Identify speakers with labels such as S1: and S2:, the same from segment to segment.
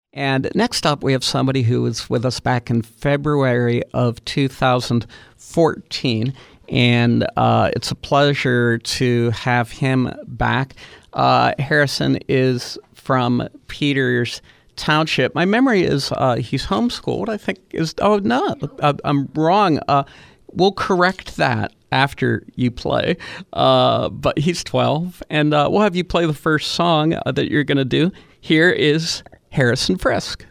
S1: And next up, we have somebody who was with us back in February of 2014. And it's a pleasure to have him back. Harrison is from Peters Township. My memory is he's homeschooled, I think. I'm wrong. We'll correct that after you play. But he's 12. And we'll have you play the first song that you're going to do. Here is Harrison Frisk.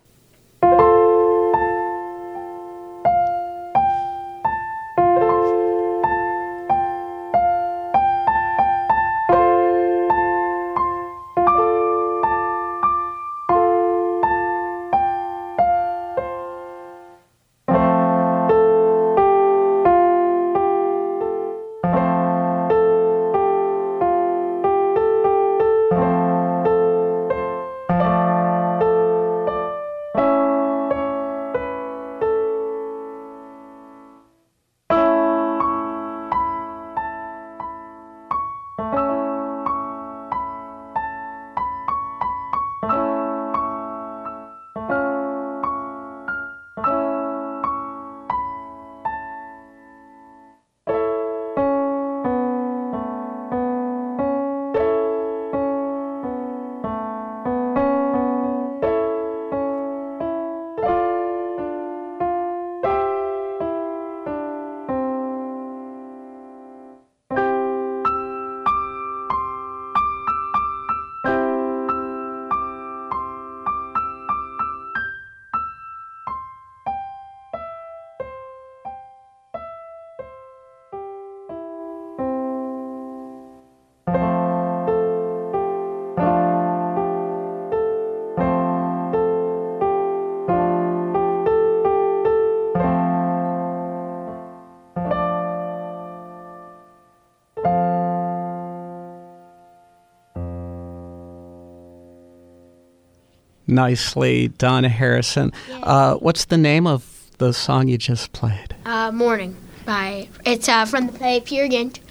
S1: Nicely done, Harrison. Yeah. What's the name of the song you just played?
S2: Morning. It's from the play Peer Gynt.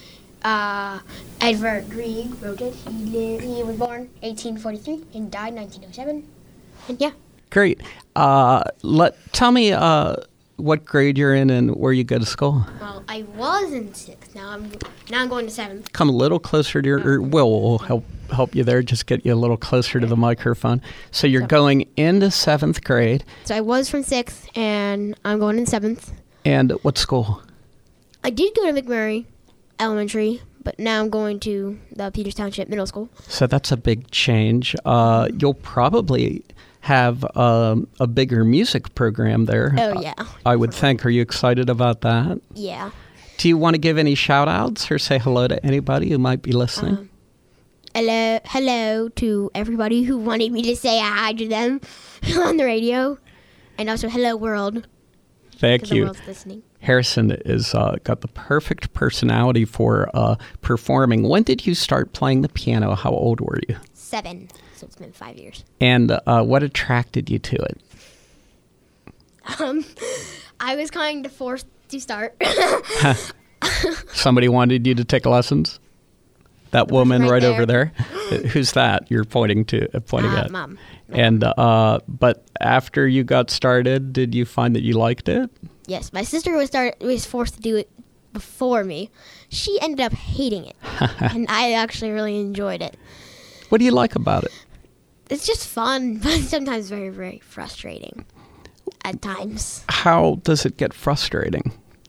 S2: Edvard Grieg wrote it. He was born 1843 and died 1907. And yeah.
S1: Great. Tell me what grade you're in and where you go to school.
S2: Well, I was in 6th. Now I'm going to 7th.
S1: Come a little closer to your. Will help you there. Just get you a little closer to the microphone. So you're going into 7th grade.
S2: So I was from 6th, and I'm going in 7th.
S1: And what school?
S2: I did go to McMurray Elementary, but now I'm going to the Peters Township Middle School.
S1: So that's a big change. You'll probably have a bigger music program there.
S2: Oh, yeah.
S1: I would think. Are you excited about that?
S2: Yeah.
S1: Do you want to give any shout-outs or say hello to anybody who might be listening?
S2: Hello to everybody who wanted me to say hi to them on the radio. And also, hello, world.
S1: Thank you.
S2: The world's listening.
S1: Harrison is got the perfect personality for performing. When did you start playing the piano? How old were you?
S2: 7. So it's been 5 years.
S1: And what attracted you to it?
S2: I was kind of forced to start.
S1: Somebody wanted you to take lessons? That woman right over there? Who's that you're pointing at?
S2: Mom.
S1: And but after you got started, did you find that you liked it?
S2: Yes, my sister was forced to do it before me. She ended up hating it, and I actually really enjoyed it.
S1: What do you like about it?
S2: It's just fun, but sometimes very, very frustrating at times.
S1: How does it get frustrating?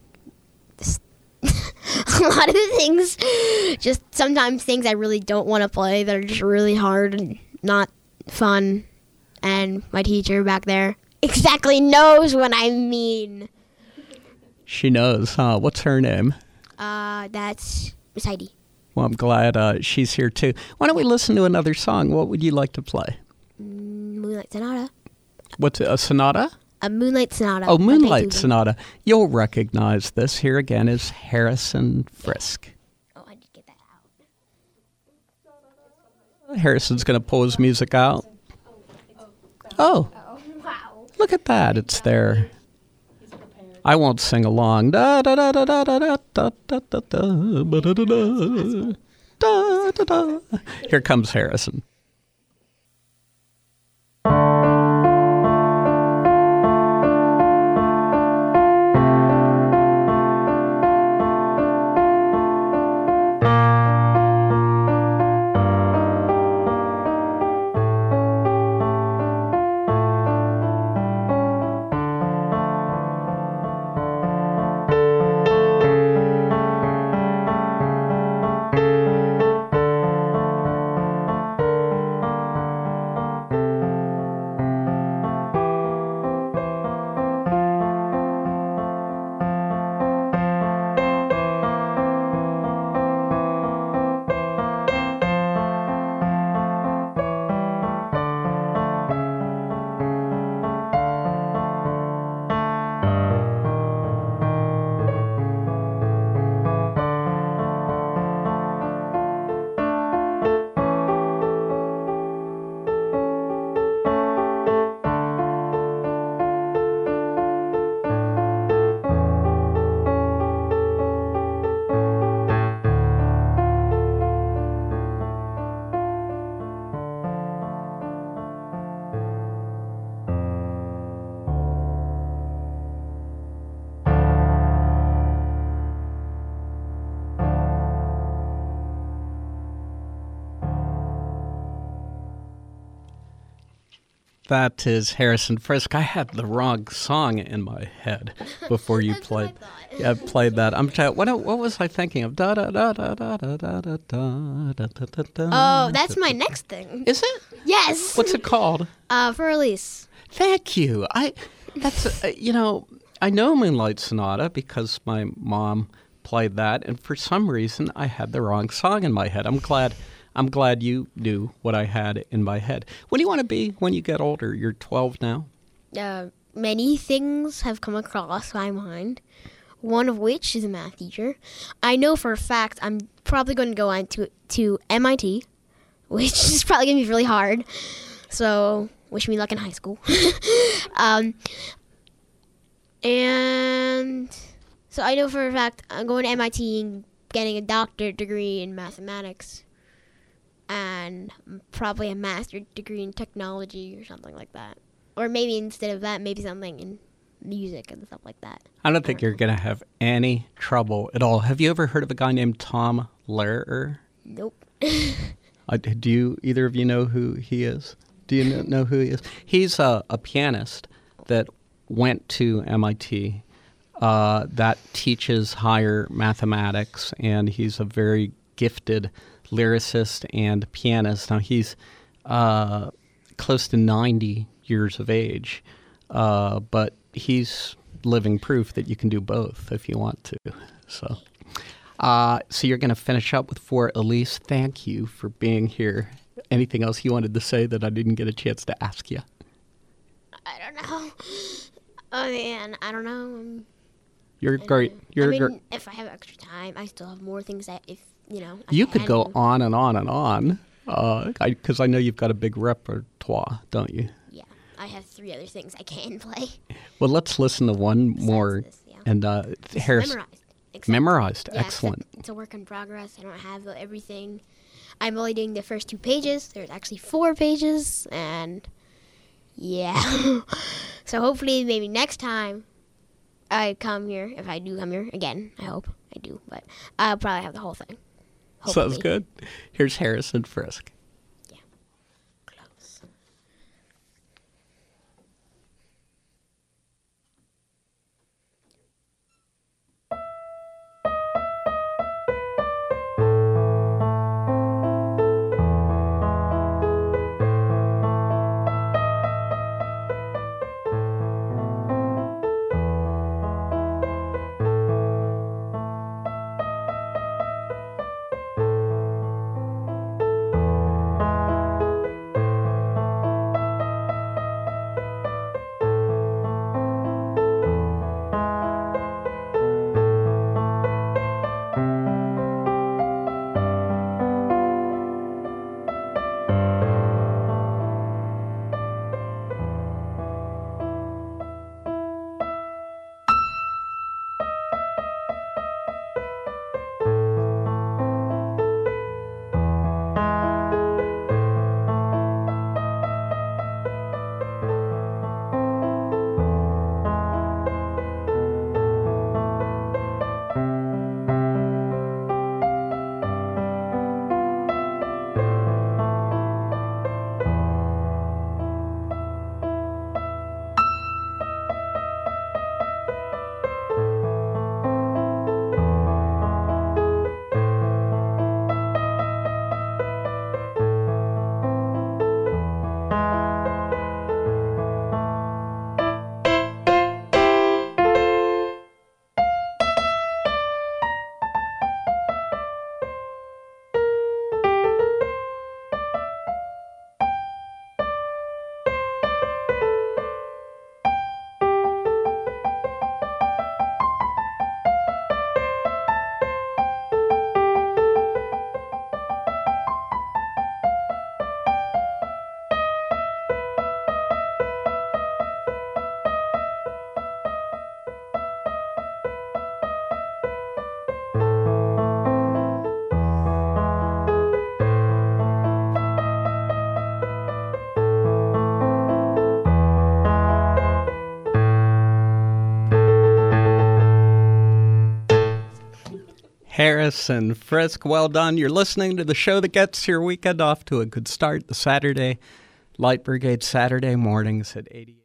S2: A lot of things, just sometimes things I really don't want to play that are just really hard and not fun. And my teacher back there exactly knows what I mean.
S1: She knows, huh? What's her name?
S2: That's Miss Heidi.
S1: Well, I'm glad she's here too. Why don't we listen to another song? What would you like to play?
S2: Moonlight Sonata.
S1: What's a sonata?
S2: A Moonlight Sonata.
S1: Oh, Moonlight Sonata. You'll recognize this. Here again is Harrison Frisk.
S2: Oh, I did get that out.
S1: Harrison's going to pull his music out. Oh,
S2: wow.
S1: Look at that. It's there. I won't sing along. Da da da da da da da da da da da da da da da. Here comes Harrison. That is Harrison Frisk. I had the wrong song in my head before you played. Yeah, played that. What was I thinking of? Da da da da da da da da da da da da.
S2: Oh, that's my next thing.
S1: Is it?
S2: Yes.
S1: What's it called?
S2: For Elise.
S1: Thank you. I know Moonlight Sonata because my mom played that, and for some reason I had the wrong song in my head. I'm glad you knew what I had in my head. What do you want to be when you get older? You're 12 now.
S2: Many things have come across my mind. One of which is a math teacher. I know for a fact I'm probably going to go on to MIT, which is probably going to be really hard. So wish me luck in high school. And so I know for a fact I'm going to MIT and getting a doctorate degree in mathematics and probably a master's degree in technology or something like that. Or maybe instead of that, maybe something in music and stuff like that.
S1: I don't think you're going to have any trouble at all. Have you ever heard of a guy named Tom Lehrer?
S2: Nope.
S1: Do either of you know who he is? Do you know who he is? He's a pianist that went to MIT that teaches higher mathematics, and he's a very gifted lyricist and pianist. Now, he's close to 90 years of age, but he's living proof that you can do both if you want to. So you're going to finish up with For Elise. Thank you for being here. Anything else you wanted to say that I didn't get a chance to ask you?
S2: I don't know. Oh, man, I don't know.
S1: You're great.
S2: If I have extra time, I still have more things that
S1: you could go on and on and on, because I know you've got a big repertoire, don't you?
S2: Yeah, I have 3 other things I can play.
S1: Well, let's listen to one more.
S2: This, yeah.
S1: And Harris memorized.
S2: Yeah,
S1: Excellent.
S2: It's a work in progress. I don't have everything. I'm only doing the first 2 pages. There's actually 4 pages, and yeah. So hopefully, maybe next time I come here, if I do come here again, I hope I do, but I'll probably have the whole thing. Hopefully.
S1: Sounds good. Here's Harrison Frisk.
S2: Yeah. Close.
S1: Harrison Frisk, well done. You're listening to the show that gets your weekend off to a good start, the Saturday Light Brigade Saturday mornings at 88.